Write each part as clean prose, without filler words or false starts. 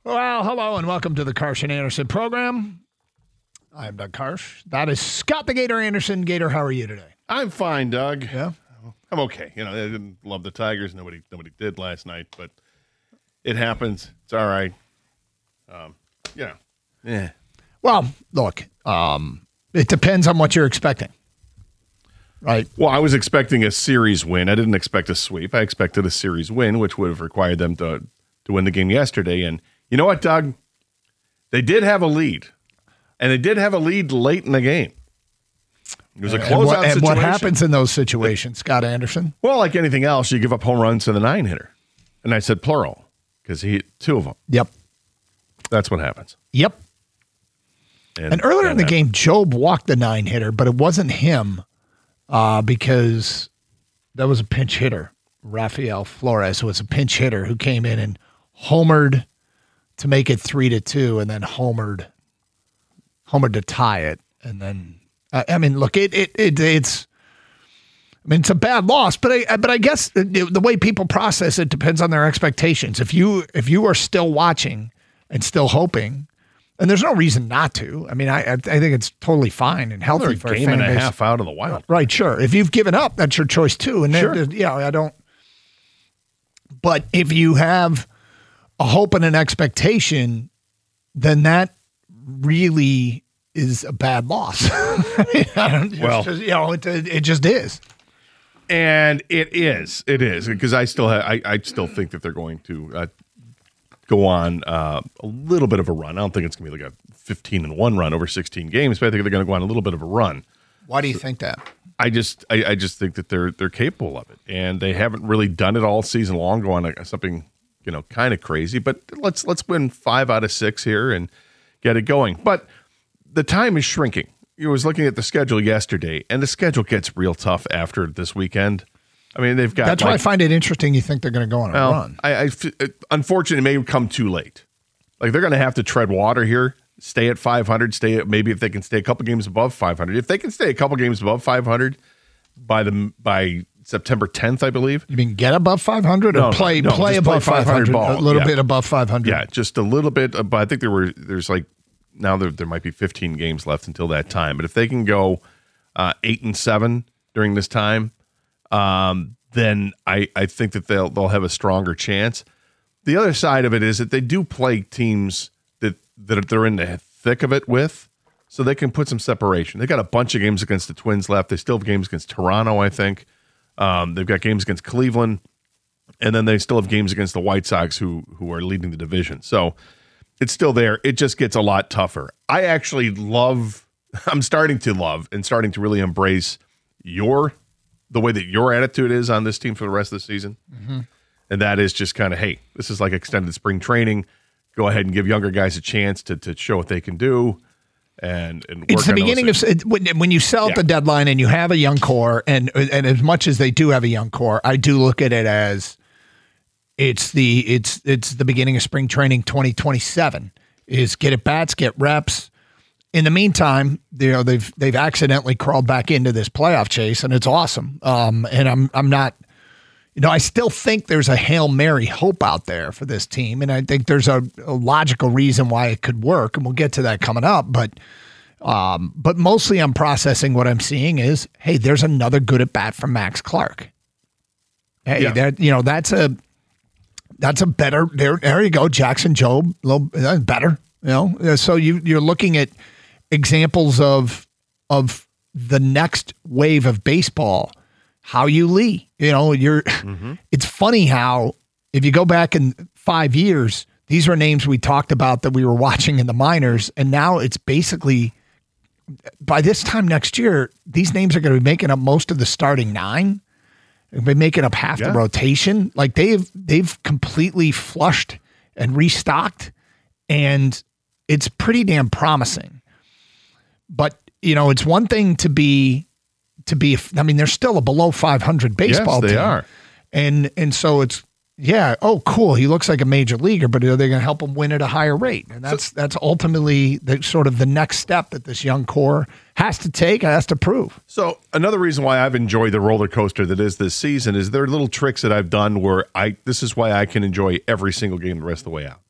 Well, hello and welcome to the Karsch and Anderson program. I'm Doug Karsch. That is Scott the Gator Anderson. Gator, how are you today? I'm fine, Doug. Yeah? I'm okay. I didn't love the Tigers. Nobody did last night, but it happens. It's all right. Yeah. Well, look, it depends on what you're expecting. Right? Well, I was expecting a series win. I didn't expect a sweep. I expected a series win, which would have required them to win the game yesterday. And you know what, Doug? They did have a lead. And they did have a lead late in the game. It was a closeout situation. And what happens in those situations, Scott Anderson? Well, like anything else, you give up home runs to the 9-hitter. And I said plural because he hit 2 of them. Yep. That's what happens. Yep. And earlier in the game, Job walked the 9-hitter, but it wasn't him because that was a pinch hitter. Rafael Flores was a pinch hitter who came in and homered to make it 3-2 and then homered to tie it. And then, look, it's a bad loss, but I guess the way people process it depends on their expectations. If you are still watching and still hoping, and there's no reason not to. I think it's totally fine and healthy They're for a game and a half out of the Wild. Right, sure. If you've given up, that's your choice too. And sure. I don't. But if you have a hope and an expectation, then that really is a bad loss. It just is. And it is because I still think that they're going to go on a little bit of a run. I don't think it's going to be like a 15-1 run over 16 games, but I think they're going to go on a little bit of a run. Why do you think that? I just think that they're capable of it, and they haven't really done it all season long. Go on something kind of crazy, but let's win 5 out of 6 here and get it going. But the time is shrinking. I was looking at the schedule yesterday, and the schedule gets real tough after this weekend. They've got. That's why I find it interesting. You think they're going to go on a run? Unfortunately, it may come too late. Like they're going to have to tread water here. Stay at 500. Maybe if they can stay a couple games above 500. If they can stay a couple games above 500 by September 10th, I believe. You mean get above 500 or play above 500? Ball. A little bit above 500. Yeah, just a little bit. But I think there's like now there might be 15 games left until that time. But if they can go 8-7 during this time, then I think that they'll have a stronger chance. The other side of it is that they do play teams that they're in the thick of it with, so they can put some separation. They got a bunch of games against the Twins left. They still have games against Toronto, I think. They've got games against Cleveland, and then they still have games against the White Sox, who are leading the division. So it's still there. It just gets a lot tougher. I'm starting to love and starting to really embrace the way that your attitude is on this team for the rest of the season. Mm-hmm. And that is just kind of, hey, this is like extended spring training. Go ahead and give younger guys a chance to show what they can do. And work it's the on beginning of when you sell at the deadline and you have a young core, and as much as they do have a young core, I do look at it as it's the beginning of spring training 2027. Is get at bats, get reps. In the meantime, they've accidentally crawled back into this playoff chase, and it's awesome. And I'm not. I still think there's a Hail Mary hope out there for this team, and I think there's a logical reason why it could work, and we'll get to that coming up. But mostly I'm processing what I'm seeing is, hey, there's another good at bat from Max Clark. Hey, that's a better. There you go, Jackson Job, a little better. So you're looking at examples of the next wave of baseball. How you Lee, It's funny how if you go back in 5 years, these are names we talked about that we were watching in the minors, and now it's basically by this time next year, these names are going to be making up most of the starting 9. They'll be making up half the rotation. Like they've completely flushed and restocked, and it's pretty damn promising. But it's one thing to be. They're still a below 500 baseball team. Yes, they are. And so it's, oh, cool. He looks like a major leaguer, but are they going to help him win at a higher rate? And that's ultimately the next step that this young core has to take, has to prove. So another reason why I've enjoyed the roller coaster that is this season is there are little tricks that I've done where this is why I can enjoy every single game the rest of the way out.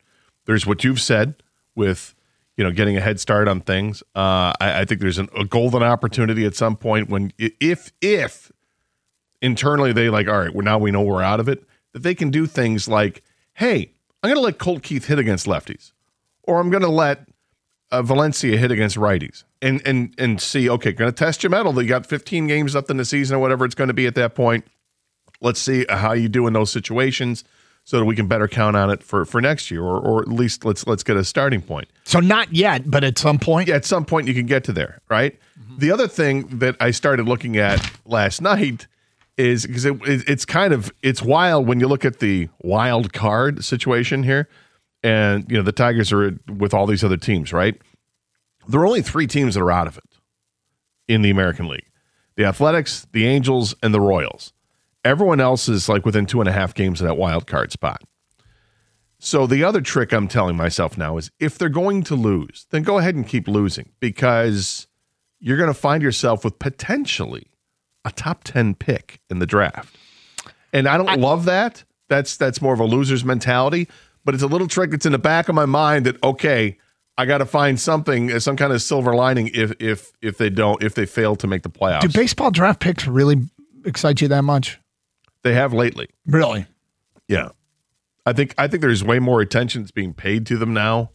There's what you've said with, getting a head start on things. I think there's a golden opportunity at some point when if internally they all right, now we know we're out of it, that they can do things like, hey, I'm going to let Colt Keith hit against lefties, or I'm going to let Valencia hit against righties and see, okay, going to test your mettle. You got 15 games left in the season or whatever it's going to be at that point. Let's see how you do in those situations so that we can better count on it for next year, or at least let's get a starting point. So not yet, but at some point? Yeah, at some point you can get to there, right? Mm-hmm. The other thing that I started looking at last night is because it's wild when you look at the wild card situation here, and the Tigers are with all these other teams, right? There are only 3 teams that are out of it in the American League: the Athletics, the Angels, and the Royals. Everyone else is within 2.5 games of that wild card spot. So the other trick I'm telling myself now is if they're going to lose, then go ahead and keep losing, because you're going to find yourself with potentially a top 10 pick in the draft. And I don't love that. That's more of a loser's mentality, but it's a little trick that's in the back of my mind that, okay, I got to find something, some kind of silver lining if they fail to make the playoffs. Do baseball draft picks really excite you that much? They have lately. Really? Yeah. I think there's way more attention that's being paid to them now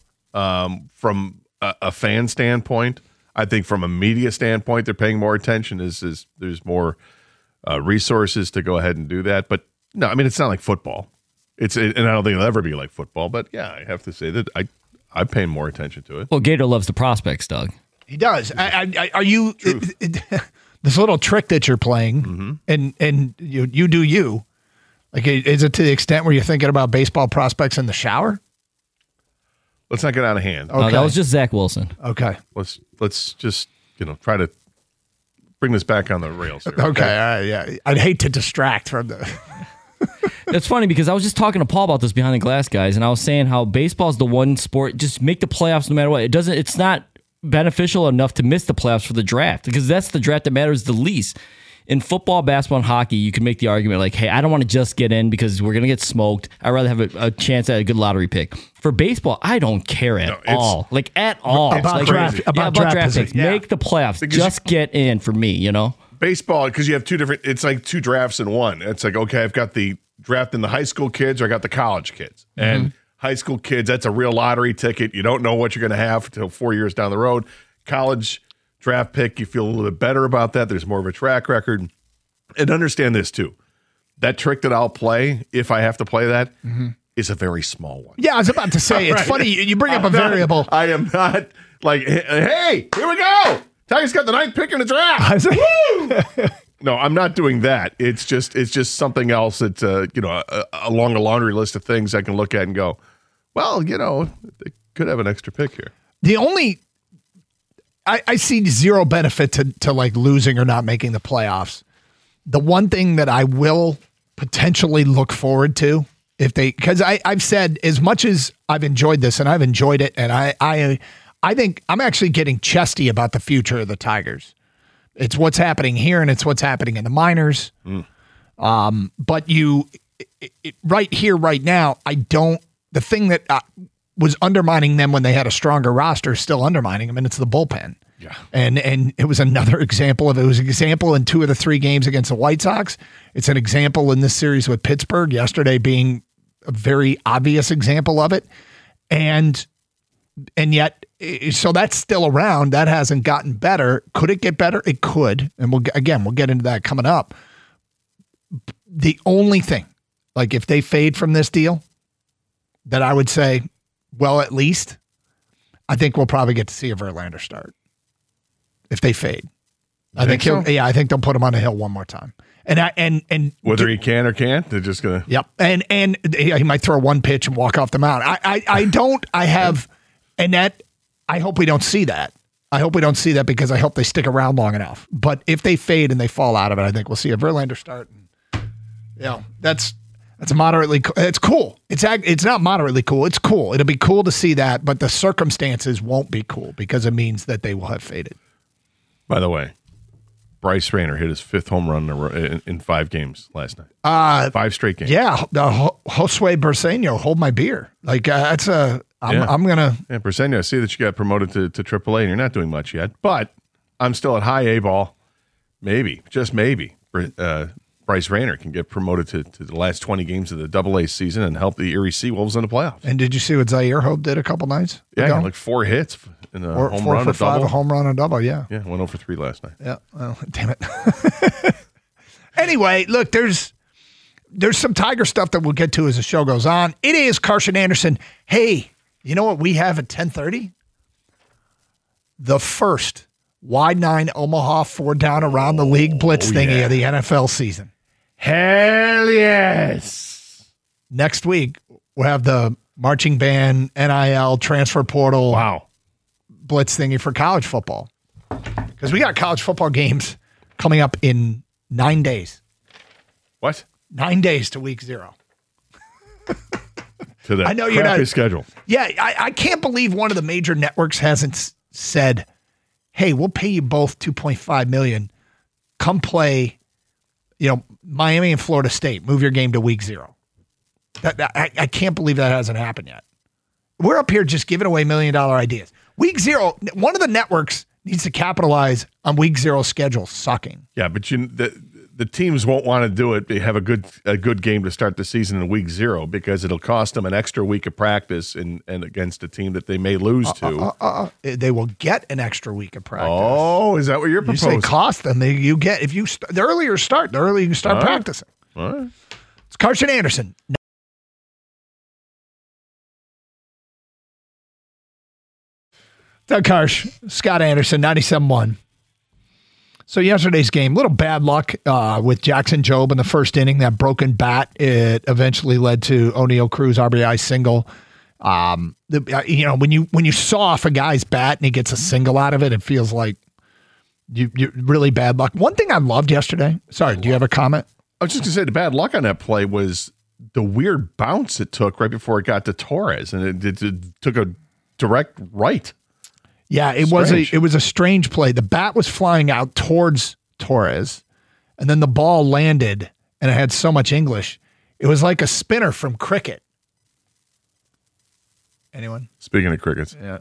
from a fan standpoint. I think from a media standpoint, they're paying more attention. There's more resources to go ahead and do that. But no, I mean, it's not like football. And I don't think it'll ever be like football. But yeah, I have to say that I'm paying more attention to it. Well, Gator loves the prospects, Doug. He does. Are you this little trick that you're playing, mm-hmm. and you do you? Is it to the extent where you're thinking about baseball prospects in the shower? Let's not get out of hand. Okay. No, that was just Zach Wilson. Okay. Let's just try to bring this back on the rails here. Okay. Yeah. I'd hate to distract from the. It's funny because I was just talking to Paul about this behind the glass, guys, and I was saying how baseball is the one sport, just make the playoffs no matter what. It's not beneficial enough to miss the playoffs for the draft, because that's the draft that matters the least. In football, basketball, and hockey, you can make the argument hey, I don't want to just get in because we're going to get smoked. I'd rather have a chance at a good lottery pick. For baseball, I don't care at all. At all. About draft picks. Yeah. Make the playoffs. Because just get in for me, Baseball, because you have it's like 2 drafts in one. It's okay, I've got the draft in the high school kids, or I got the college kids. Mm-hmm. And high school kids, that's a real lottery ticket. You don't know what you're going to have until 4 years down the road. College draft pick, you feel a little bit better about that. There's more of a track record. And understand this too. That trick that I'll play, if I have to play that, is a very small one. Yeah, I was about to say, it's funny. You bring up a variable. I am not hey, here we go. Tigers got the 9th pick in the draft. Woo! No, I'm not doing that. It's just something else that's along a laundry list of things I can look at and go, well, they could have an extra pick here. The only I see zero benefit to losing or not making the playoffs. The one thing that I will potentially look forward to, because I've said, as much as I've enjoyed this, and I've enjoyed it, and I think I'm actually getting chesty about the future of the Tigers. It's what's happening here, and it's what's happening in the minors. But right here, right now, the thing that was undermining them when they had a stronger roster is still undermining them, and it's the bullpen. Yeah. And it was another example of it. It was an example in 2 of the 3 games against the White Sox. It's an example in this series with Pittsburgh, yesterday being a very obvious example of it. And yet, so that's still around. That hasn't gotten better. Could it get better? It could. And we'll get into that coming up. The only thing, if they fade from this deal, that I would say, well, at least, I think we'll probably get to see a Verlander start. If they fade, I think I think they'll put him on the hill one more time. And whether he can or can't, they're just gonna. Yep. And he might throw one pitch and walk off the mound. I hope we don't see that. I hope we don't see that, because I hope they stick around long enough. But if they fade and they fall out of it, I think we'll see a Verlander start. That's moderately. It's cool. It's not moderately cool. It's cool. It'll be cool to see that, but the circumstances won't be cool because it means that they will have faded. By the way, Bryce Rayner hit his 5th home run in 5 games last night. 5 straight games. Yeah, Josue Berseño, hold my beer. That's a I'm gonna. Yeah, Briseño, I see that you got promoted to AAA, and you're not doing much yet. But I'm still at high A ball. Maybe, just maybe, Bryce Rayner can get promoted to the last 20 games of the AA season and help the Erie Seawolves in the playoffs. And did you see what Zaire Hope did a couple nights Yeah, ago? he got like 4 hits in a home four run, for a five, double. a home run, a double. Yeah. Yeah, went over 3 last night. Yeah. Well, damn it. Anyway, look, there's some Tiger stuff that we'll get to as the show goes on. It is Karsch and Anderson. Hey, you know what we have at 10:30? The first wide 9 Omaha 4 down around the league blitz thingy of the NFL season. Hell yes. Next week, we'll have the marching band, NIL, transfer portal blitz thingy for college football. Because we got college football games coming up in 9 days. What? 9 days to week 0. To that I know you're not schedule. Yeah, I can't believe one of the major networks hasn't said, "Hey, we'll pay you both $2.5 million. Come play, Miami and Florida State. Move your game to week 0." I can't believe that hasn't happened yet. We're up here just giving away $1 million ideas. Week 0, one of the networks needs to capitalize on week 0 schedule sucking. Yeah, but the teams won't want to do it. They have a good game to start the season in week 0 because it'll cost them an extra week of practice and against a team that they may lose to. They will get an extra week of practice. Oh, is that what you're proposing? You say cost them. You get if you the earlier start, the earlier you can start practicing. All right. It's Karsch and Anderson. Doug Karsch, Scott Anderson, 97.1. So yesterday's game, little bad luck with Jackson Jobe in the first inning. That broken bat, it eventually led to O'Neal Cruz RBI single. When you saw off a guy's bat and he gets a single out of it, it feels like you really bad luck. One thing I loved yesterday. Sorry, do you have a comment? I was just gonna say the bad luck on that play was the weird bounce it took right before it got to Torres, and it took a direct right. Yeah, it was a strange play. The bat was flying out towards Torres, and then the ball landed, and it had so much English. It was like a spinner from cricket. Anyone? Speaking of crickets. Yeah.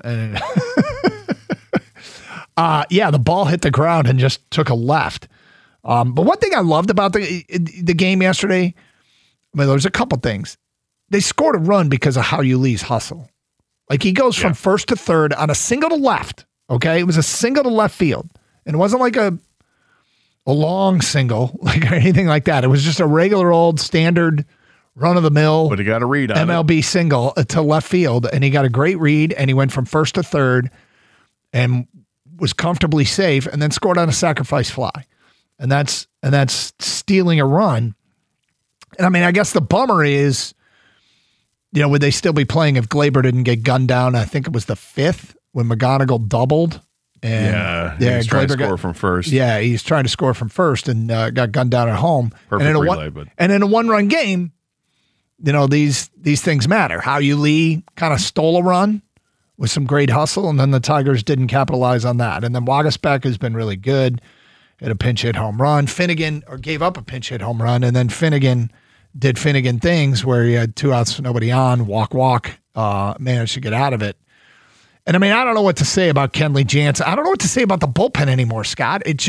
The ball hit the ground and just took a left. But one thing I loved about the game yesterday, there was a couple things. They scored a run because of Hao Yuli's hustle. Like he goes from first to third on a single to left. Okay. It was a single to left field. And it wasn't like a long single, like anything like that. It was just a regular old standard run of the mill. But he got a read on MLB single to left field. And he got a great read and he went from first to third and was comfortably safe and then scored on a sacrifice fly. And that's stealing a run. And I mean, I guess the bummer is, would they still be playing if Glaber didn't get gunned down? I think it was the 5th when McGonigal doubled. And he's trying to score from first. Yeah, he's trying to score from first and got gunned down at home. Perfect relay, and in a one-run game, these things matter. Hao Yuli kind of stole a run with some great hustle, and then the Tigers didn't capitalize on that. And then Waguespack has been really good at a pinch hit home run. Finnegan gave up a pinch hit home run, and then Finnegan did Finnegan things where he had 2 outs, nobody on, walk, managed to get out of it. And I mean, I don't know what to say about Kenley Jansen. I don't know what to say about the bullpen anymore, Scott. It's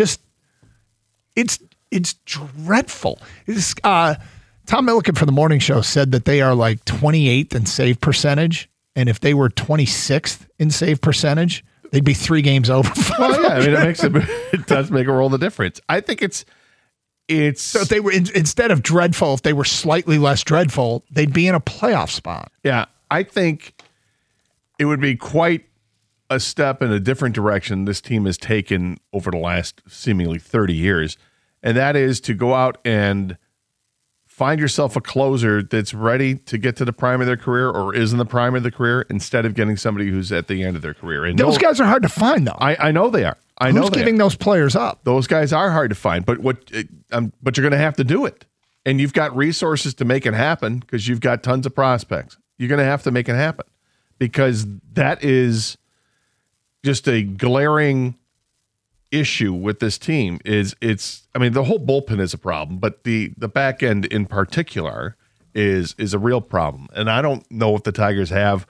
dreadful. Tom Milliken from the morning show said that they are like 28th in save percentage. And if they were 26th in save percentage, they'd be 3 games over. Well, yeah, I mean, it does make a world of difference. I think it's so if they were instead of dreadful, if they were slightly less dreadful, they'd be in a playoff spot. Yeah, I think it would be quite a step in a different direction this team has taken over the last seemingly 30 years, and that is to go out and find yourself a closer that's ready to get to the prime of their career or is in the prime of their career instead of getting somebody who's at the end of their career. And those guys are hard to find, though. I know they are. Who's giving those players up? Those guys are hard to find, but but you're going to have to do it, and you've got resources to make it happen because you've got tons of prospects. You're going to have to make it happen because that is just a glaring issue with this team. I mean, the whole bullpen is a problem, but the back end in particular is a real problem, and I don't know if the Tigers have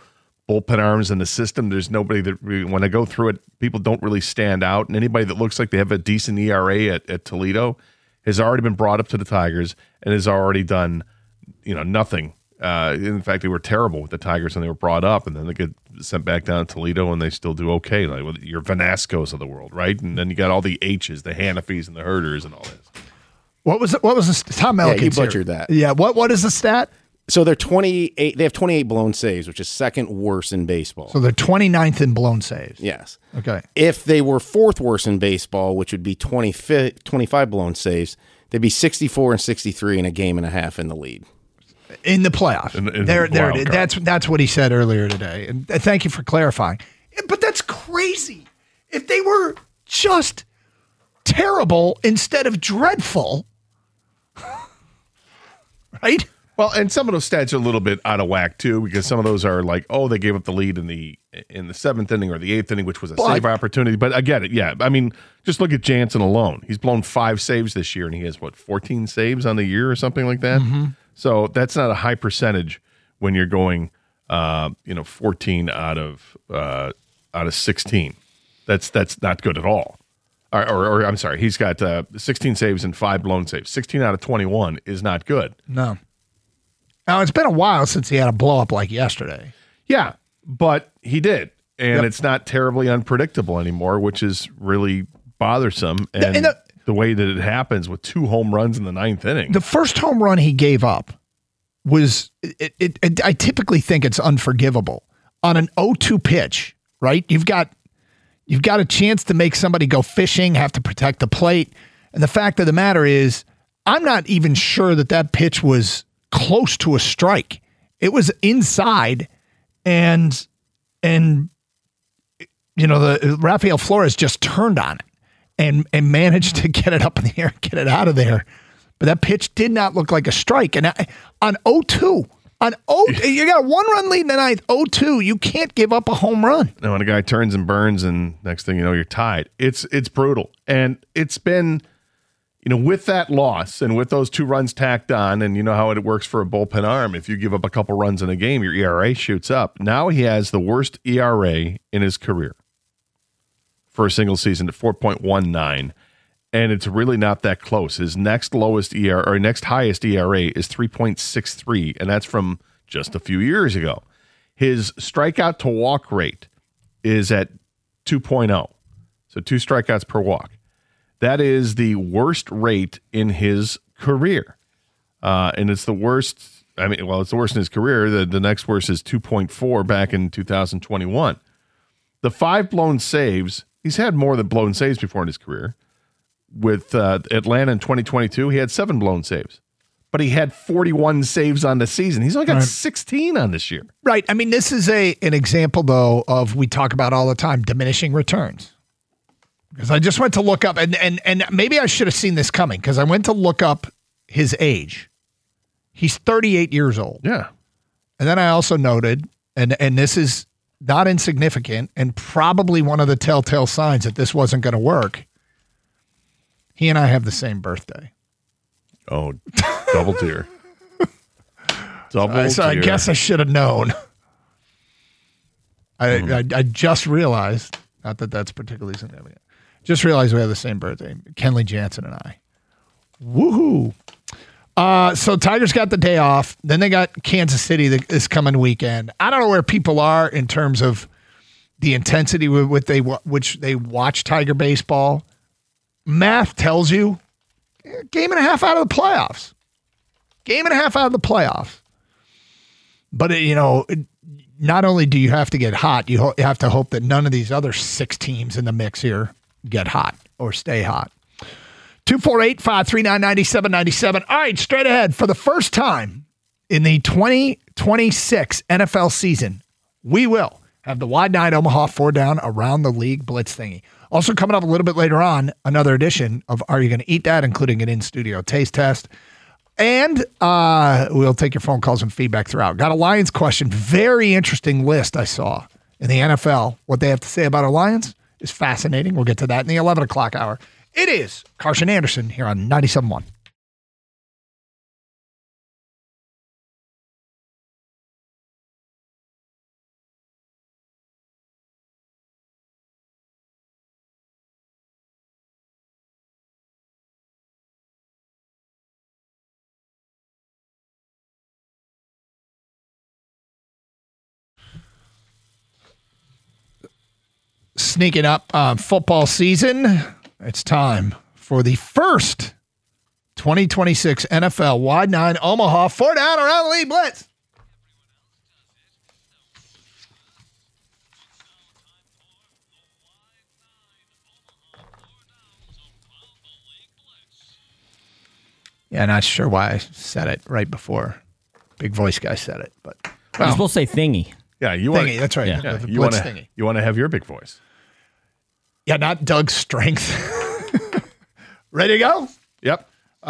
bullpen arms in the system. There's nobody that really, when I go through it, people don't really stand out. And anybody that looks like they have a decent ERA at Toledo has already been brought up to the Tigers and has already done, nothing. In fact, they were terrible with the Tigers when they were brought up, and then they get sent back down to Toledo, and they still do okay. Like with your Vanascos of the world, right? And then you got all the H's, the Hanafis and the Herders and all this. What was the Tom Melkins? Yeah, you butchered that. Yeah. What is the stat? So they're 28. They have 28 blown saves, which is second worst in baseball. So they're 29th in blown saves. Yes. Okay. If they were fourth worst in baseball, which would be 25 blown saves, they'd be 64 and 63 in a game and a half in the lead. In the playoffs. That's what he said earlier today. And thank you for clarifying. But that's crazy. If they were just terrible instead of dreadful, right? Well, and some of those stats are a little bit out of whack too, because some of those are like, they gave up the lead in the seventh inning or the eighth inning, which was a save opportunity. But I get it. Yeah, I mean, just look at Jansen alone. He's blown 5 saves this year, and he has 14 saves on the year or something like that. Mm-hmm. So that's not a high percentage when you're going, 14 out of 16. That's not good at all. Or I'm sorry, he's got 16 saves and 5 blown saves. 16 out of 21 is not good. No. Now, it's been a while since he had a blow up like yesterday. Yeah, but he did. And It's not terribly unpredictable anymore, which is really bothersome. And the way that it happens with 2 home runs in the 9th inning. The first home run he gave up was, I typically think it's unforgivable. On an 0-2 pitch, right? You've got a chance to make somebody go fishing, have to protect the plate. And the fact of the matter is, I'm not even sure that pitch was close to a strike. It was inside, and the Rafael Flores just turned on it and managed to get it up in the air, get it out of there. But that pitch did not look like a strike. And on 0-2, you got a 1-run lead in the 9th, 0-2. You can't give up a home run. And when a guy turns and burns, and next thing you know, you're tied. It's brutal, and it's been. With that loss and with those 2 runs tacked on, and you know how it works for a bullpen arm, if you give up a couple runs in a game, your ERA shoots up. Now he has the worst ERA in his career for a single season at 4.19, and it's really not that close. His next highest ERA is 3.63, and that's from just a few years ago. His strikeout to walk rate is at 2.0, so 2 strikeouts per walk. That is the worst rate in his career. And it's the worst. It's the worst in his career. The next worst is 2.4 back in 2021. The 5 blown saves, he's had more than blown saves before in his career. With Atlanta in 2022, he had 7 blown saves. But he had 41 saves on the season. He's only got 16 on this year. Right. I mean, this is an example, though, of we talk about all the time, diminishing returns. Because I just went to look up, and maybe I should have seen this coming, because I went to look up his age. He's 38 years old. Yeah. And then I also noted, and this is not insignificant, and probably one of the telltale signs that this wasn't going to work. He and I have the same birthday. Oh, double tier. So I guess I should have known. I just realized, not that that's particularly significant. Just realized we have the same birthday. Kenley Jansen and I. Woohoo. So Tigers got the day off. Then they got Kansas City this coming weekend. I don't know where people are in terms of the intensity with which they watch Tiger baseball. Math tells you game and a half out of the playoffs. But, not only do you have to get hot, you have to hope that none of these other 6 teams in the mix here get hot or stay hot. 248-539-9797. All right, straight ahead. For the first time in the 2026 NFL season, we will have the Wide Night Omaha 4-Down Around the League Blitz thingy. Also coming up a little bit later on, another edition of Are You Going to Eat That?, including an in-studio taste test. And we'll take your phone calls and feedback throughout. Got a Lions question. Very interesting list I saw in the NFL. What they have to say about our Lions is fascinating. We'll get to that in the 11 o'clock hour. It is Carson Anderson here on 97.1. sneaking up on football season. It's time for the first 2026 NFL Wide 9 Omaha 4 down around the lead blitz. Yeah, not sure why I said it right before Big Voice Guy said it, but You're supposed to say thingy. Yeah, you want thingy, that's right. Yeah. The you blitz want to thingy. you want to have your big voice. Yeah, not Doug's strength. Ready to go? Yep.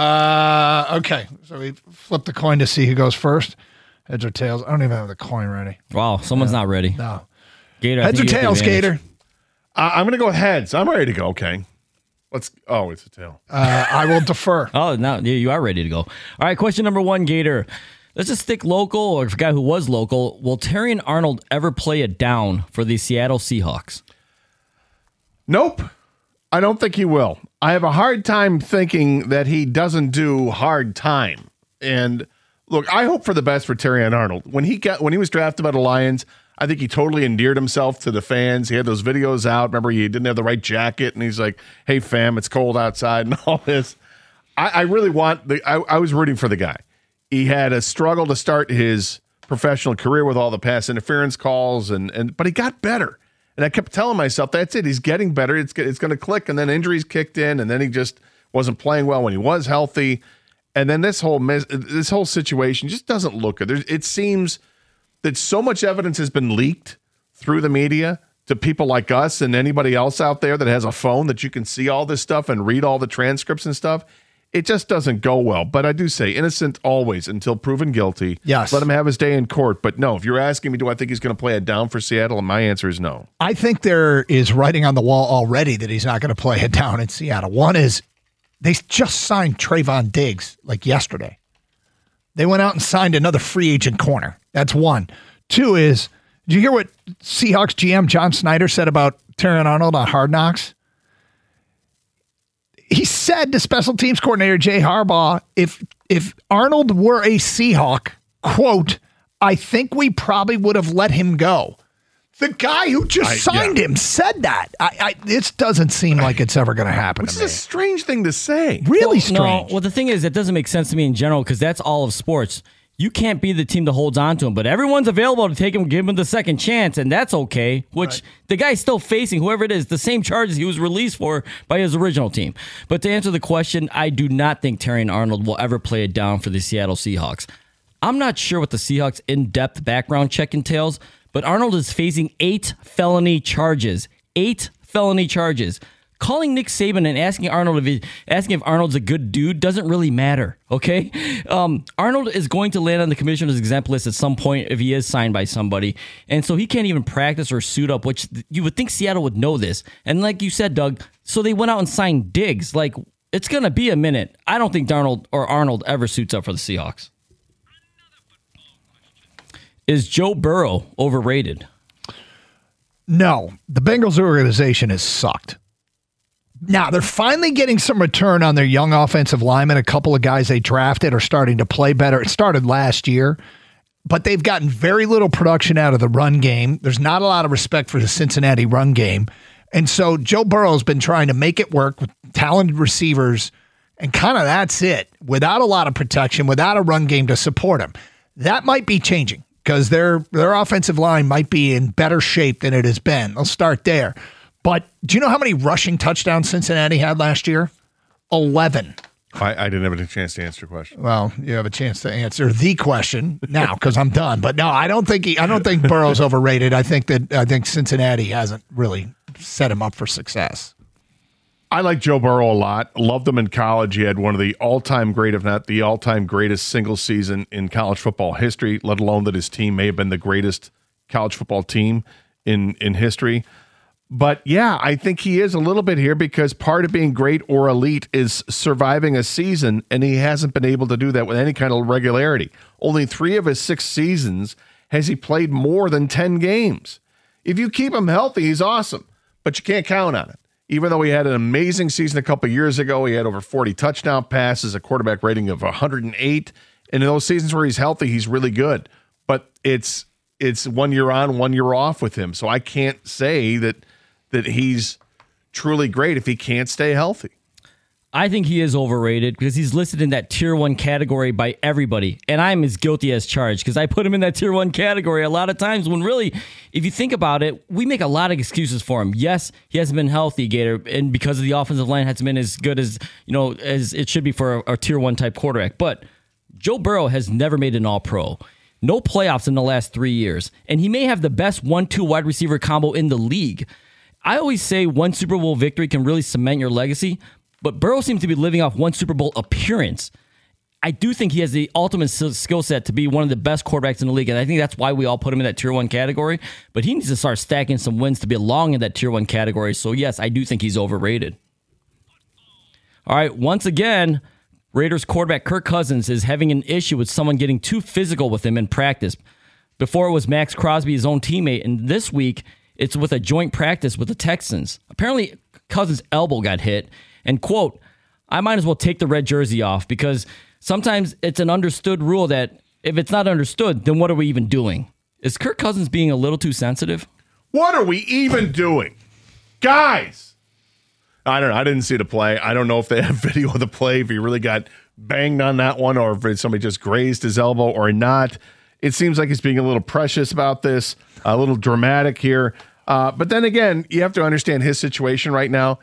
Okay, so we flip the coin to see who goes first. Heads or tails? I don't even have the coin ready. Wow, someone's not ready. No. Gator, I Heads or think you have tails, the advantage. Gator? I'm going to go heads. I'm ready to go. Okay. It's a tail. I will defer. Oh, no, you are ready to go. All right, question number 1, Gator. Let's just stick local, or a guy who was local. Will Terrion Arnold ever play a down for the Seattle Seahawks? Nope. I don't think he will. I have a hard time thinking that he doesn't do hard time. And look, I hope for the best for Terrion Arnold. When he was drafted by the Lions, I think he totally endeared himself to the fans. He had those videos out. Remember, he didn't have the right jacket, and he's like, "Hey, fam, it's cold outside," and all this. I really want I was rooting for the guy. He had a struggle to start his professional career with all the pass interference calls, but he got better. And I kept telling myself, that's it. He's getting better. It's going to click. And then injuries kicked in, and then he just wasn't playing well when he was healthy. And then this whole situation just doesn't look good. It seems that so much evidence has been leaked through the media to people like us and anybody else out there that has a phone that you can see all this stuff and read all the transcripts and stuff. It just doesn't go well. But I do say innocent always until proven guilty. Yes. Let him have his day in court. But no, if you're asking me, do I think he's going to play a down for Seattle? And my answer is no. I think there is writing on the wall already that he's not going to play it down in Seattle. One is they just signed Trayvon Diggs like yesterday. They went out and signed another free agent corner. That's one. Two is, did you hear what Seahawks GM John Snyder said about Terrion Arnold on Hard Knocks? He said to special teams coordinator Jay Harbaugh, if Arnold were a Seahawk, quote, I think we probably would have let him go. The guy who just signed him said that. This doesn't seem like it's ever going to happen to me. It's a strange thing to say. Really strange. No, well, the thing is, it doesn't make sense to me in general because that's all of sports. You can't be the team that holds on to him, but everyone's available to take him, give him the second chance, and that's okay, which the guy's still facing, whoever it is, the same charges he was released for by his original team. But to answer the question, I do not think Terrion Arnold will ever play it down for the Seattle Seahawks. I'm not sure what the Seahawks' in-depth background check entails, but Arnold is facing 8 felony charges. 8 felony charges. Calling Nick Saban and asking if Arnold's a good dude doesn't really matter, okay? Arnold is going to land on the commissioner's exempt list at some point if he is signed by somebody, and so he can't even practice or suit up, which you would think Seattle would know this. And like you said, Doug, so they went out and signed Diggs. Like, it's going to be a minute. I don't think Darnold or Arnold ever suits up for the Seahawks. Is Joe Burrow overrated? No, the Bengals organization has sucked. Now, they're finally getting some return on their young offensive linemen. A couple of guys they drafted are starting to play better. It started last year, but they've gotten very little production out of the run game. There's not a lot of respect for the Cincinnati run game. And so Joe Burrow's been trying to make it work with talented receivers, and kind of that's it, without a lot of protection, without a run game to support him. That might be changing because their offensive line might be in better shape than it has been. They'll start there. But do you know how many rushing touchdowns Cincinnati had last year? 11. I didn't have a chance to answer your question. Well, you have a chance to answer the question now because I'm done. But no, I don't think Burrow's overrated. I think Cincinnati hasn't really set him up for success. I like Joe Burrow a lot. Loved him in college. He had one of the all-time great, if not the all-time greatest single season in college football history, let alone that his team may have been the greatest college football team in history. But yeah, I think he is a little bit here because part of being great or elite is surviving a season, and he hasn't been able to do that with any kind of regularity. Only 3 of his 6 seasons has he played more than 10 games. If you keep him healthy, he's awesome, but you can't count on it. Even though he had an amazing season a couple of years ago, he had over 40 touchdown passes, a quarterback rating of 108. And in those seasons where he's healthy, he's really good. But it's 1 year on, 1 year off with him. So I can't say that that he's truly great if he can't stay healthy. I think he is overrated because he's listed in that tier 1 category by everybody. And I'm as guilty as charged because I put him in that tier 1 category a lot of times when really, if you think about it, we make a lot of excuses for him. Yes, he hasn't been healthy, Gator, and because of the offensive line hasn't been as good as, as it should be for a tier 1 type quarterback. But Joe Burrow has never made an all-pro. No playoffs in the last 3 years. And he may have the best 1-2 wide receiver combo in the league. I always say one Super Bowl victory can really cement your legacy, but Burrow seems to be living off one Super Bowl appearance. I do think he has the ultimate skill set to be one of the best quarterbacks in the league, and I think that's why we all put him in that tier 1 category. But he needs to start stacking some wins to belong in that tier 1 category. So, yes, I do think he's overrated. All right, once again, Raiders quarterback Kirk Cousins is having an issue with someone getting too physical with him in practice. Before it was Max Crosby, his own teammate, and this week it's with a joint practice with the Texans. Apparently, Cousins' elbow got hit. And, quote, I might as well take the red jersey off because sometimes it's an understood rule that if it's not understood, then what are we even doing? Is Kirk Cousins being a little too sensitive? What are we even doing? Guys! I don't know. I didn't see the play. I don't know if they have video of the play, if he really got banged on that one or if somebody just grazed his elbow or not. It seems like he's being a little precious about this, a little dramatic here. But then again, you have to understand his situation right now.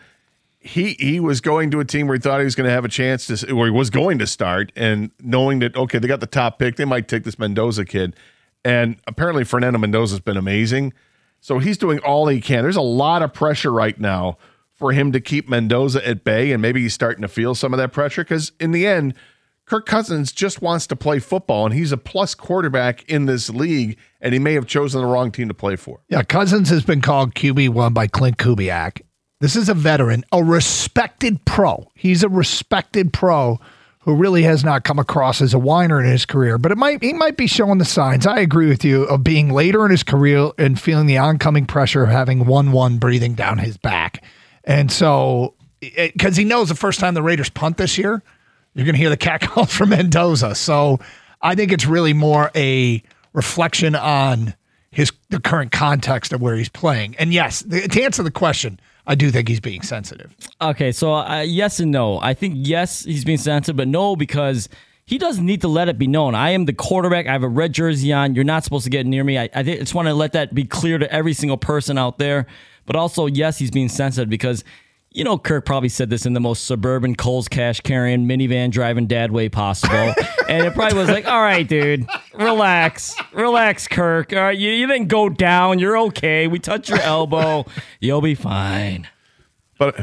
He was going to a team where he thought he was going to have a chance to, where he was going to start, and knowing that, okay, they got the top pick, they might take this Mendoza kid. And apparently Fernando Mendoza's been amazing. So he's doing all he can. There's a lot of pressure right now for him to keep Mendoza at bay, and maybe he's starting to feel some of that pressure because in the end, Kirk Cousins just wants to play football, and he's a plus quarterback in this league, and he may have chosen the wrong team to play for. Yeah, Cousins has been called QB1 by Clint Kubiak. This is a veteran, a respected pro. He's a respected pro who really has not come across as a whiner in his career, but he might be showing the signs. I agree with you of being later in his career and feeling the oncoming pressure of having 1-1 breathing down his back. And so, because he knows the first time the Raiders punt this year, you're going to hear the cat call from Mendoza. So I think it's really more a reflection on the current context of where he's playing. And yes, to answer the question, I do think he's being sensitive. Okay, so yes and no. I think yes, he's being sensitive, but no, because he doesn't need to let it be known. I am the quarterback. I have a red jersey on. You're not supposed to get near me. I just want to let that be clear to every single person out there. But also, yes, he's being sensitive because, Kirk probably said this in the most suburban Kohl's cash carrying, minivan driving dad way possible. And it probably was like, all right, dude, relax, Kirk. All right, you didn't go down. You're okay. We touched your elbow. You'll be fine. But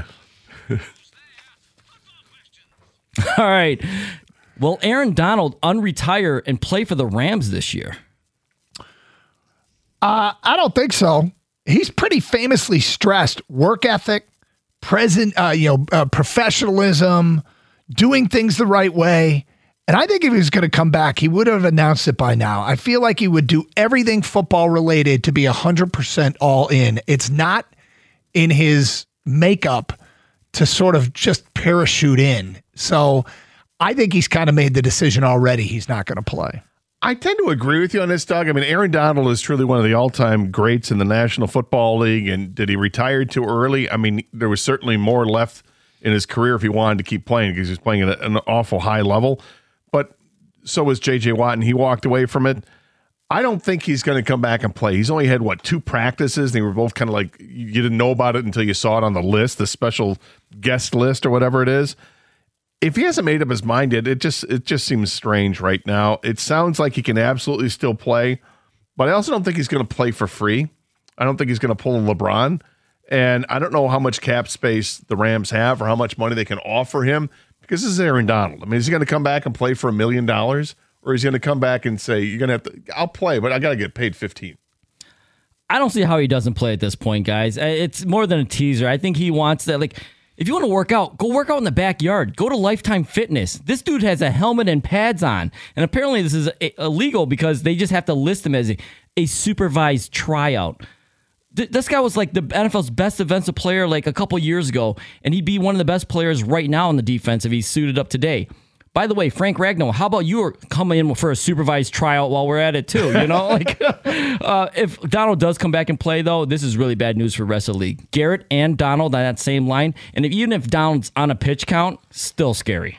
all right. Will Aaron Donald unretire and play for the Rams this year? I don't think so. He's pretty famously stressed work ethic, professionalism, doing things the right way. And I think if he was going to come back, he would have announced it by now. I feel like he would do everything football related to be 100% all in. It's not in his makeup to sort of just parachute in. So I think he's kind of made the decision already. He's not going to play. I tend to agree with you on this, Doug. I mean, Aaron Donald is truly one of the all-time greats in the National Football League. And did he retire too early? I mean, there was certainly more left in his career if he wanted to keep playing because he was playing at an awful high level. But so was J.J. Watt, and he walked away from it. I don't think he's going to come back and play. He's only had, 2 practices, and they were both kind of like, you didn't know about it until you saw it on the list, the special guest list or whatever it is. If he hasn't made up his mind yet, it just seems strange right now. It sounds like he can absolutely still play, but I also don't think he's going to play for free. I don't think he's going to pull in LeBron, and I don't know how much cap space the Rams have or how much money they can offer him because this is Aaron Donald. I mean, is he going to come back and play for $1 million, or is he going to come back and say, "You're going to have to"? I'll play, but I got to get paid $15. I don't see how he doesn't play at this point, guys. It's more than a teaser. I think he wants that, if you want to work out, go work out in the backyard. Go to Lifetime Fitness. This dude has a helmet and pads on. And apparently this is illegal because they just have to list him as a supervised tryout. This guy was like the NFL's best defensive player a couple years ago, and he'd be one of the best players right now on the defense if he's suited up today. By the way, Frank Ragnow, how about you coming in for a supervised tryout while we're at it too? If Donald does come back and play, though, this is really bad news for the rest of the league. Garrett and Donald on that same line, and even if Donald's on a pitch count, still scary.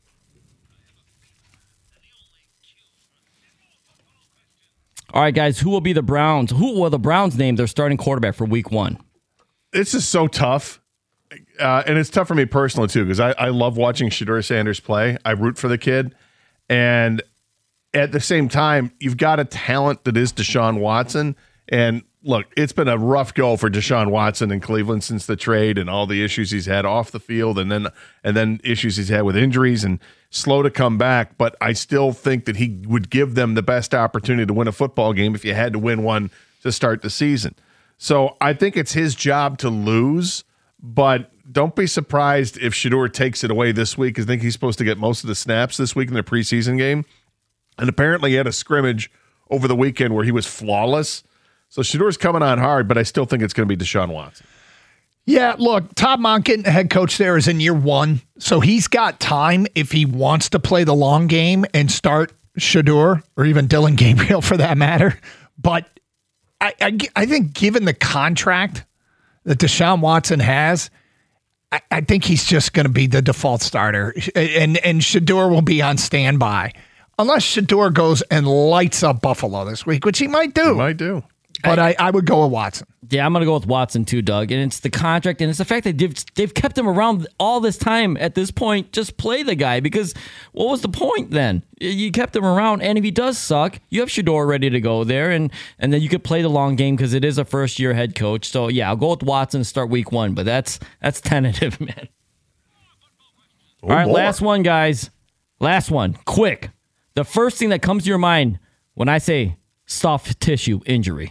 All right, guys, who will be the Browns? Who will the Browns name their starting quarterback for week 1? This is so tough. And it's tough for me personally, too, because I love watching Shedeur Sanders play. I root for the kid. And at the same time, you've got a talent that is Deshaun Watson. And look, it's been a rough go for Deshaun Watson in Cleveland since the trade and all the issues he's had off the field and then issues he's had with injuries and slow to come back. But I still think that he would give them the best opportunity to win a football game if you had to win one to start the season. So I think it's his job to lose, but don't be surprised if Shedeur takes it away this week. I think he's supposed to get most of the snaps this week in the preseason game. And apparently he had a scrimmage over the weekend where he was flawless. So Shedeur's coming on hard, but I still think it's going to be Deshaun Watson. Yeah, look, Todd Monken, the head coach there, is in year 1. So he's got time if he wants to play the long game and start Shedeur or even Dylan Gabriel for that matter. But I think given the contract that Deshaun Watson has, I think he's just going to be the default starter, and Shedeur will be on standby. Unless Shedeur goes and lights up Buffalo this week, which he might do. He might do. But I would go with Watson. Yeah, I'm going to go with Watson too, Doug. And it's the contract, and it's the fact that they've kept him around all this time at this point. Just play the guy, because what was the point then? You kept him around, and if he does suck, you have Shedeur ready to go there, and then you could play the long game because it is a first-year head coach. So, yeah, I'll go with Watson to start week 1, but that's tentative, man. All right, last one, guys. Last one. Quick. The first thing that comes to your mind when I say soft tissue injury.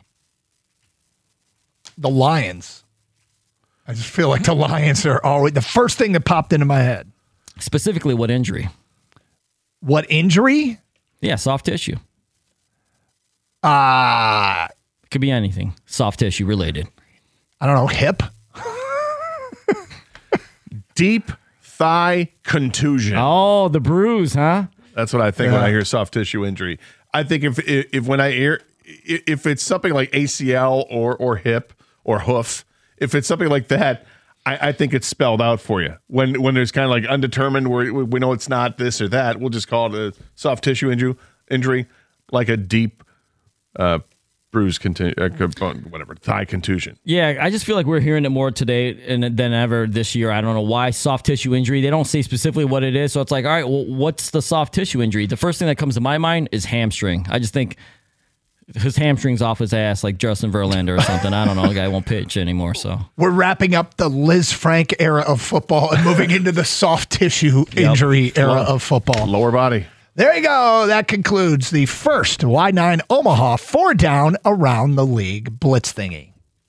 The Lions. I just feel like the Lions are always the first thing that popped into my head. Specifically, what injury? What injury? Yeah, soft tissue. Could be anything. Soft tissue related. I don't know, hip? Deep thigh contusion. Oh, the bruise, huh? That's what I think when I hear soft tissue injury. I think if when I hear if it's something like ACL or hip or hoof, if it's something like that, I think it's spelled out for you. When there's kind of like undetermined, where we know it's not this or that, we'll just call it a soft tissue injury, like a deep bruise, whatever, thigh contusion. Yeah, I just feel like we're hearing it more today than ever this year. I don't know why. Soft tissue injury. They don't say specifically what it is, so it's like, all right, well, what's the soft tissue injury? The first thing that comes to my mind is hamstring. I just think his hamstring's off his ass, like Justin Verlander or something. I don't know. The guy won't pitch anymore. So we're wrapping up the Liz Frank era of football and moving into the soft tissue injury era of football. Lower body. There you go. That concludes the first Y9 Omaha 4-down around the league blitz thingy.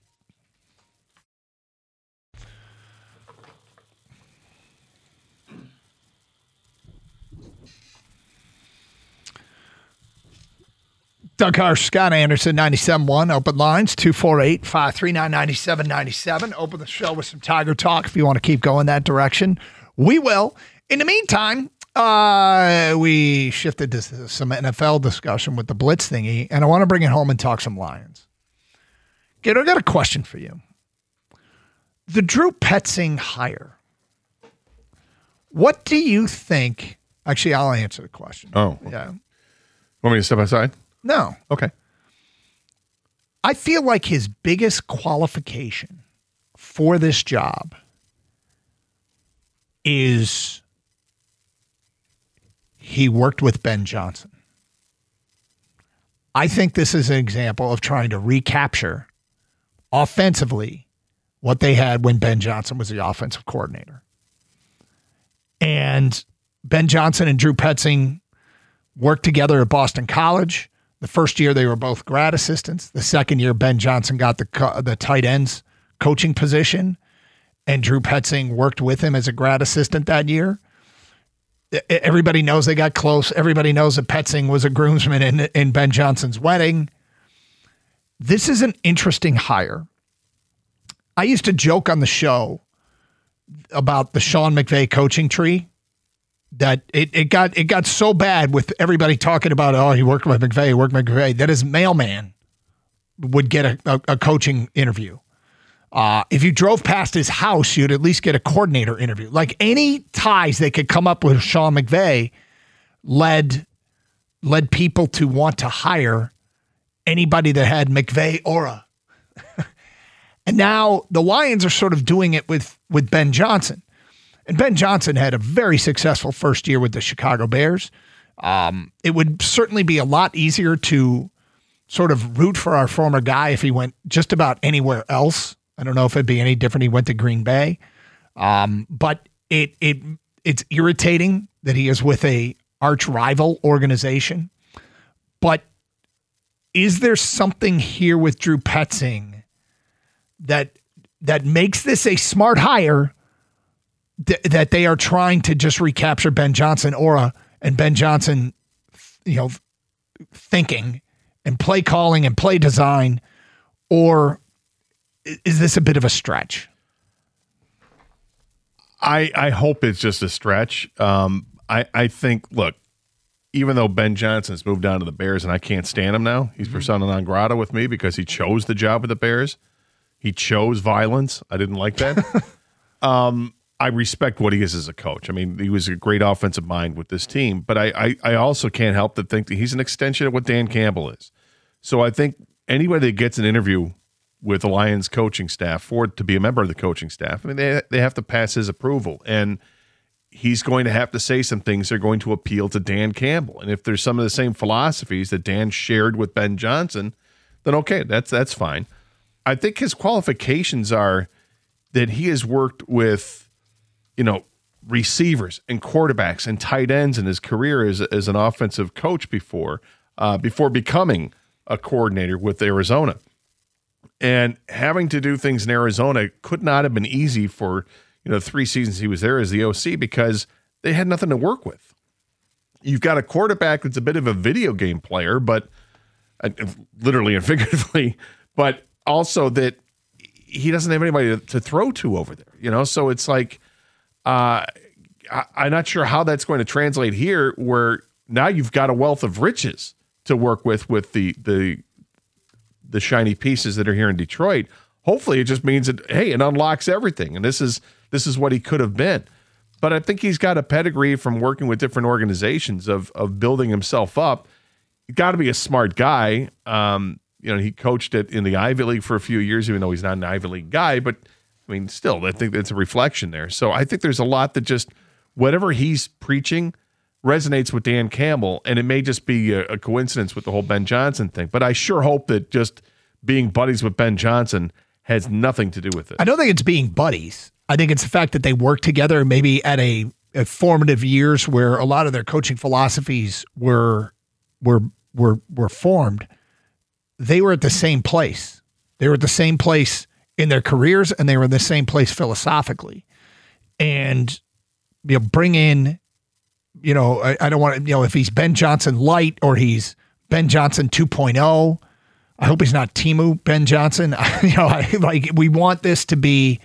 Doug Harsh, Scott Anderson, 97.1. Open lines, 248-539-9797. Open the show with some Tiger talk if you want to keep going that direction. We will. In the meantime, we shifted to some NFL discussion with the blitz thingy, and I want to bring it home and talk some Lions. Gator, I got a question for you. The Drew Petzing hire. What do you think? Actually, I'll answer the question. Oh. Yeah. Want me to step aside? No. Okay. I feel like his biggest qualification for this job is he worked with Ben Johnson. I think this is an example of trying to recapture offensively what they had when Ben Johnson was the offensive coordinator. And Ben Johnson and Drew Petzing worked together at Boston College. The first year, they were both grad assistants. The second year, Ben Johnson got the tight ends coaching position, and Drew Petzing worked with him as a grad assistant that year. Everybody knows they got close. Everybody knows that Petzing was a groomsman in Ben Johnson's wedding. This is an interesting hire. I used to joke on the show about the Sean McVay coaching tree. that it got so bad with everybody talking about, oh, he worked with McVay, that his mailman would get a coaching interview. If you drove past his house, you'd at least get a coordinator interview. Like any ties they could come up with Sean McVay led people to want to hire anybody that had McVay aura. And now the Lions are sort of doing it with Ben Johnson. And Ben Johnson had a very successful first year with the Chicago Bears. It would certainly be a lot easier to sort of root for our former guy if he went just about anywhere else. I don't know if it'd be any different. He went to Green Bay. But it's irritating that he is with a arch rival organization. But is there something here with Drew Petzing that makes this a smart hire, that they are trying to just recapture Ben Johnson aura and Ben Johnson, thinking and play calling and play design, or is this a bit of a stretch? I hope it's just a stretch. I think, look, even though Ben Johnson's moved on to the Bears and I can't stand him now, he's persona non grata with me because he chose the job with the Bears. He chose violence. I didn't like that. I respect what he is as a coach. I mean, he was a great offensive mind with this team, but I also can't help but think that he's an extension of what Dan Campbell is. So I think anybody that gets an interview with the Lions coaching staff to be a member of the coaching staff, I mean, they have to pass his approval. And he's going to have to say some things that are going to appeal to Dan Campbell. And if there's some of the same philosophies that Dan shared with Ben Johnson, then okay, that's fine. I think his qualifications are that he has worked with, receivers and quarterbacks and tight ends in his career as an offensive coach before becoming a coordinator with Arizona. And having to do things in Arizona could not have been easy for, 3 seasons he was there as the OC because they had nothing to work with. You've got a quarterback that's a bit of a video game player, but literally and figuratively, but also that he doesn't have anybody to throw to over there, So it's like, I'm not sure how that's going to translate here, where now you've got a wealth of riches to work with the shiny pieces that are here in Detroit. Hopefully it just means that, hey, it unlocks everything. And this is what he could have been. But I think he's got a pedigree from working with different organizations of building himself up. You got to be a smart guy. He coached in the Ivy League for a few years, even though he's not an Ivy League guy. But, I mean, still, I think that's a reflection there. So I think there's a lot that just whatever he's preaching resonates with Dan Campbell, and it may just be a coincidence with the whole Ben Johnson thing. But I sure hope that just being buddies with Ben Johnson has nothing to do with it. I don't think it's being buddies. I think it's the fact that they work together maybe at a formative years where a lot of their coaching philosophies were formed. They were at the same place. They were at the same place in their careers, and they were in the same place philosophically. And bring in, I don't want to, if he's Ben Johnson light or he's Ben Johnson 2.0. I hope he's not Timu Ben Johnson. We want this to be.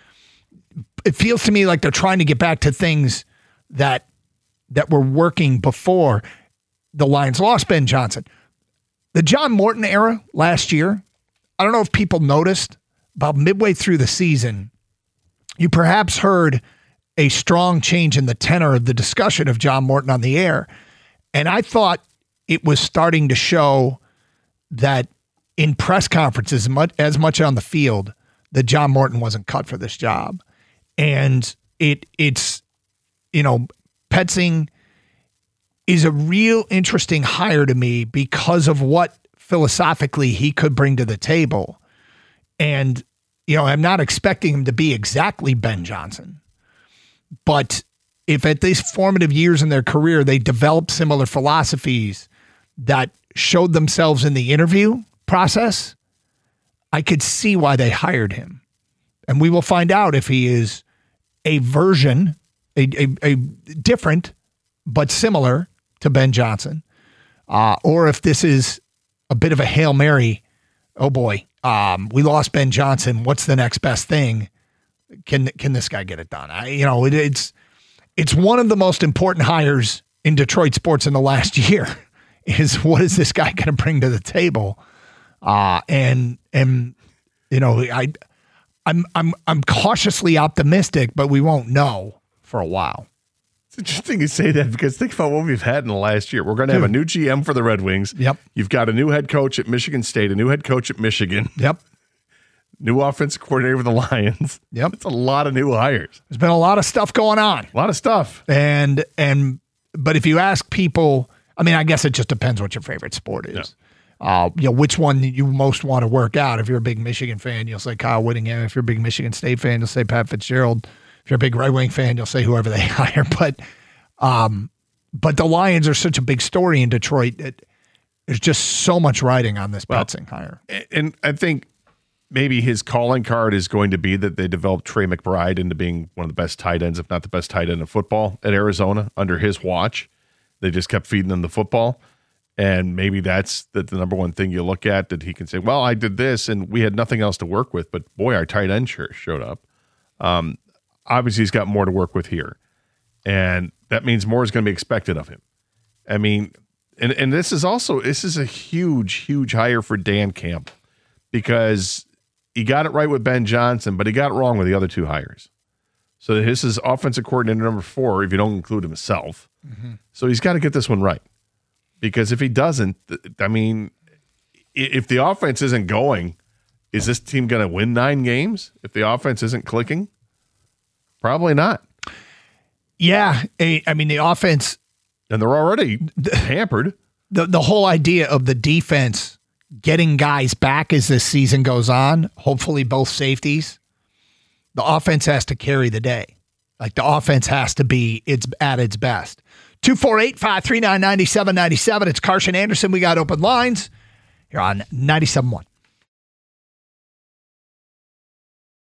It feels to me like they're trying to get back to things that were working before the Lions lost Ben Johnson. The John Morton era last year, I don't know if people noticed, about midway through the season, you perhaps heard a strong change in the tenor of the discussion of John Morton on the air. And I thought it was starting to show that in press conferences, as much on the field, that John Morton wasn't cut for this job. And it's Petzing is a real interesting hire to me because of what philosophically he could bring to the table. And, I'm not expecting him to be exactly Ben Johnson. But if at these formative years in their career, they developed similar philosophies that showed themselves in the interview process, I could see why they hired him. And we will find out if he is a version, a different but similar to Ben Johnson, or if this is a bit of a Hail Mary. Oh boy, we lost Ben Johnson. What's the next best thing? Can this guy get it done? It's it's one of the most important hires in Detroit sports in the last year. Is what is this guy going to bring to the table? And you know, I'm cautiously optimistic, but we won't know for a while. It's interesting you say that because think about what we've had in the last year. We're going to have a new GM for the Red Wings. Yep. You've got a new head coach at Michigan State, a new head coach at Michigan. Yep. New offensive coordinator for the Lions. Yep. It's a lot of new hires. There's been a lot of stuff going on. A lot of stuff. But if you ask people, I mean, I guess it just depends what your favorite sport is. Yeah. You know, which one you most want to work out. If you're a big Michigan fan, you'll say Kyle Whittingham. If you're a big Michigan State fan, you'll say Pat Fitzgerald. If you're a big Red Wing fan, you'll say whoever they hire. But the Lions are such a big story in Detroit. There's just so much riding on this Petzing hire. And I think maybe his calling card is going to be that they developed Trey McBride into being one of the best tight ends, if not the best tight end in football at Arizona under his watch. They just kept feeding him the football. And maybe that's the number one thing you look at, that he can say, well, I did this and we had nothing else to work with, but boy, our tight end sure showed up. Obviously, he's got more to work with here. And that means more is going to be expected of him. I mean, and this is a huge, huge hire for Dan Campbell, because he got it right with Ben Johnson, but he got it wrong with the other two hires. So this is offensive coordinator number 4, if you don't include himself. Mm-hmm. So he's got to get this one right. Because if he doesn't, I mean, if the offense isn't going, is this team going to win 9 games? If the offense isn't clicking? Probably not. Yeah. I mean, the offense. And they're already hampered. The whole idea of the defense getting guys back as this season goes on, hopefully both safeties, the offense has to carry the day. Like, the offense has to be at its best. 248-539-9797. It's Carson Anderson. We got open lines here on 97.1.